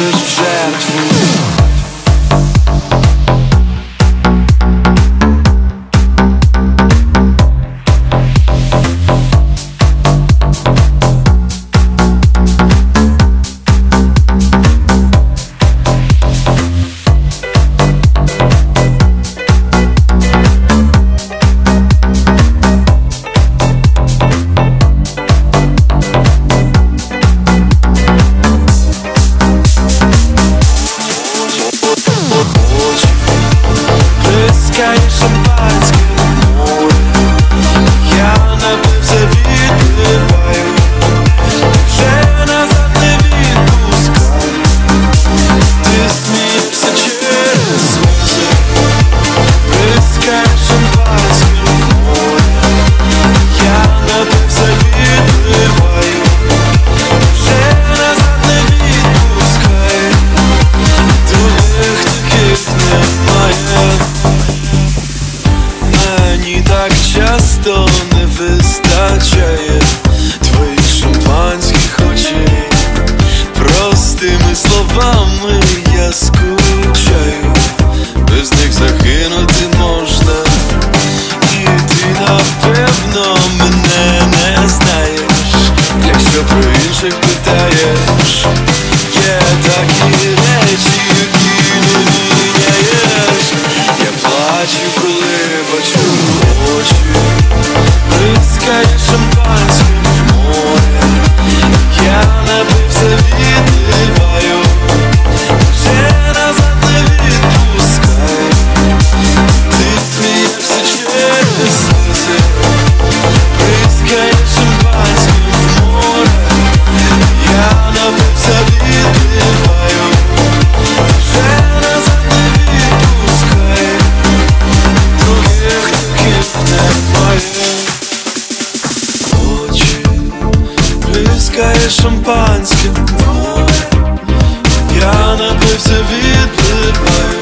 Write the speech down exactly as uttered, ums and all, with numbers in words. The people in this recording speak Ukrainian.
приносишь в жертву. Часто не вистачає твоїх шампанських очей. Простими словами я скучаю, без них загинути можна. І ти напевно мене не знаєш, якщо про інших питаєш. Є такі речі, які не міняєш. Я плачу, коли бачу очі. Бризкає шампанським в море. Я напився, відливаю, вже назад не відпускай. Ти смієшся через сльози. Бризкає шампанським в море. Я напився, відливаю, вже назад не відпускай. Других таких немає. Бризкає шампанське в море. Я напився, відливаю.